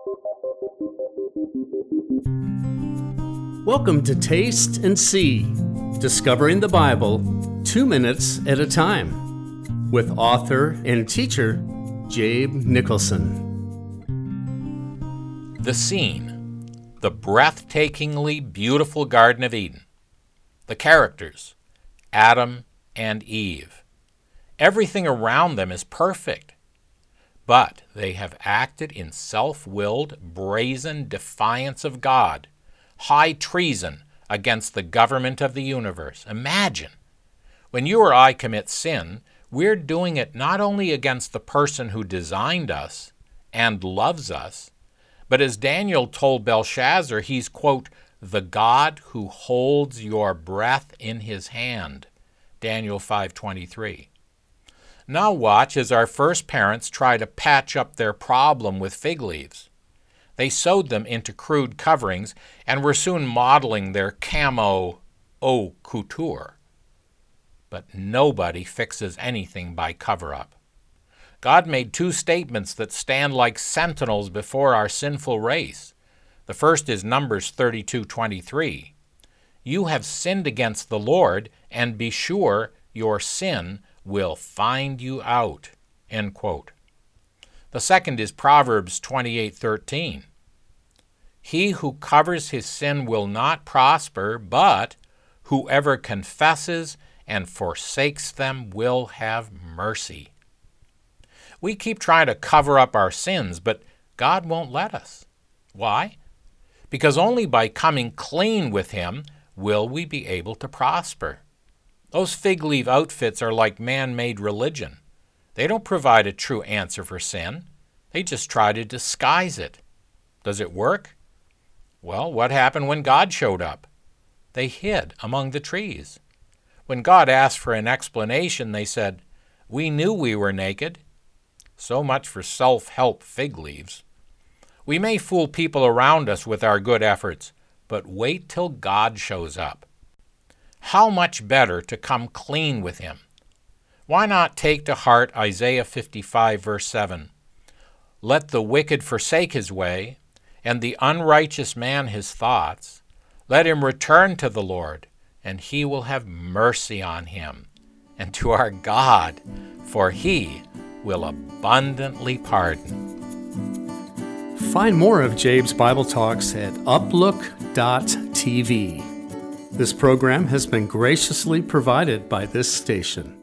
Welcome to Taste and See, Discovering the Bible 2 minutes at a time, with author and teacher Jabe Nicholson. The scene, the breathtakingly beautiful Garden of Eden. The characters, Adam and Eve. Everything around them is perfect, but they have acted in self-willed, brazen defiance of God, high treason against the government of the universe. Imagine, when you or I commit sin, we're doing it not only against the person who designed us and loves us, but as Daniel told Belshazzar, he's, quote, the God who holds your breath in his hand, Daniel 5:23. Now watch as our first parents try to patch up their problem with fig leaves. They sewed them into crude coverings and were soon modeling their camo haute couture. But nobody fixes anything by cover-up. God made 2 statements that stand like sentinels before our sinful race. The first is Numbers 32:23. You have sinned against the Lord, and be sure your sin will find you out. End quote. The second is Proverbs 28:13. He who covers his sin will not prosper, but whoever confesses and forsakes them will have mercy. We keep trying to cover up our sins, but God won't let us. Why? Because only by coming clean with Him will we be able to prosper. Those fig leaf outfits are like man-made religion. They don't provide a true answer for sin. They just try to disguise it. Does it work? Well, what happened when God showed up? They hid among the trees. When God asked for an explanation, they said, "We knew we were naked." So much for self-help fig leaves. We may fool people around us with our good efforts, but wait till God shows up. How much better to come clean with Him? Why not take to heart Isaiah 55, verse 7? Let the wicked forsake his way, and the unrighteous man his thoughts. Let him return to the Lord, and He will have mercy on him, and to our God, for He will abundantly pardon. Find more of Jabe's Bible Talks at uplook.tv. This program has been graciously provided by this station.